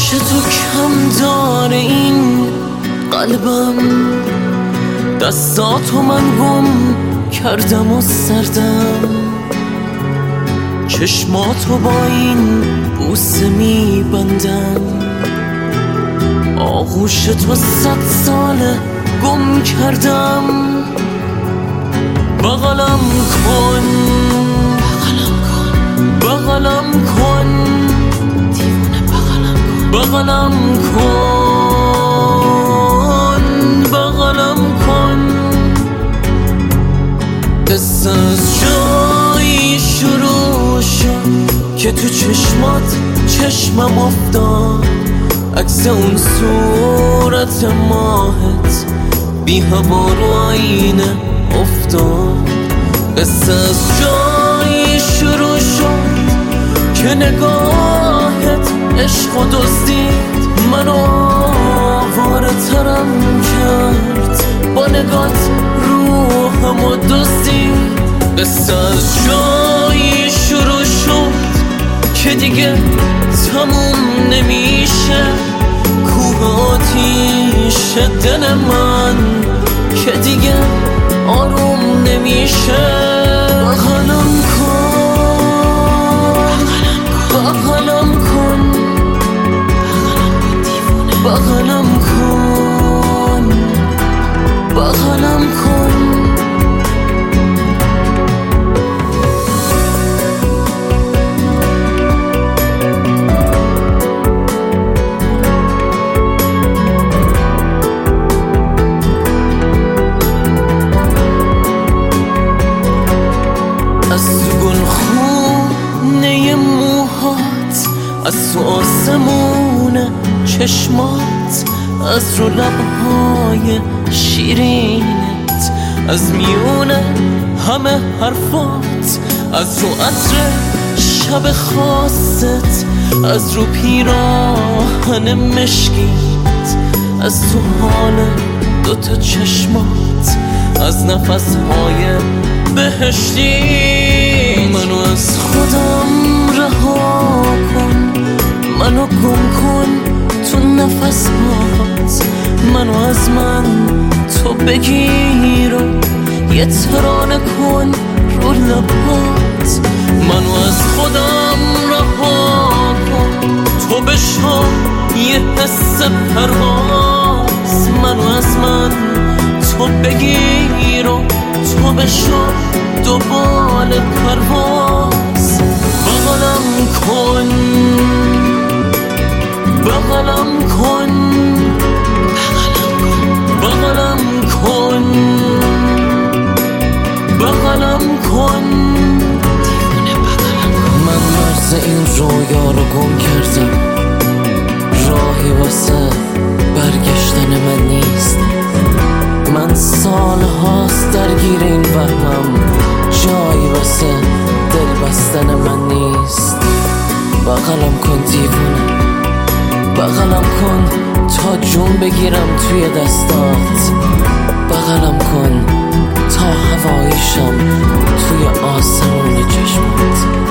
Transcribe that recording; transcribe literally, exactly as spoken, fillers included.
آغوش تو کم داره این قلبم، دستاتو من گم کردم و سردم، چشماتو با این بوسه میبندم. آغوش تو صد ساله گم کردم. بغلم کن بغلم کن دیوونه، بغلم کن بغلم کن. قصه از جایی شروع شد که تو چشمات چشمم افتاد، عکس اون صورت ماهت بی هوا رو آینه افتاد. قصه از جایی شروع شد که نگاهت عشق و دزدید، منو آواره ترم کرد، با نگات روحم و دزدید. قصه از جایی شروع شد که دیگه تموم نمیشه، کوه آتیش دل من که دیگه آروم نمیشه. بغلم کن بغلم کن بغلم کن بغلم کن. از تو گلخونه موهات، از تو آسمون چشمات، از رو لبهای شیرینت، از میونه همه حرفات، از رو عطر شب خاصت، از رو پیراهن مشکیت، از تو حال دوتا چشمات، از نفسهای بهشتی. منو از خودم رها کن، منو گم کن تو نفسات، منو از من تو بگیر و یه ترانه کن رو لبات. منو از خودم رها کن، تو بشو یه حس پرواز، منو از من تو بگیر و تو بشو دوبال پرواز. بغلم کن بغلم کن بغلم کن بغلم کن. من مرز این رویا رو گم کردم، راهی واسه برگشتن من نیست. من سال هاست درگیر این وهمم، جایی واسه دل بستن من نیست. بغلم کن دیوونه، بغلم کن تا جون بگیرم توی دستات، بغلم کن تا هوایشم توی آسمون چشمات.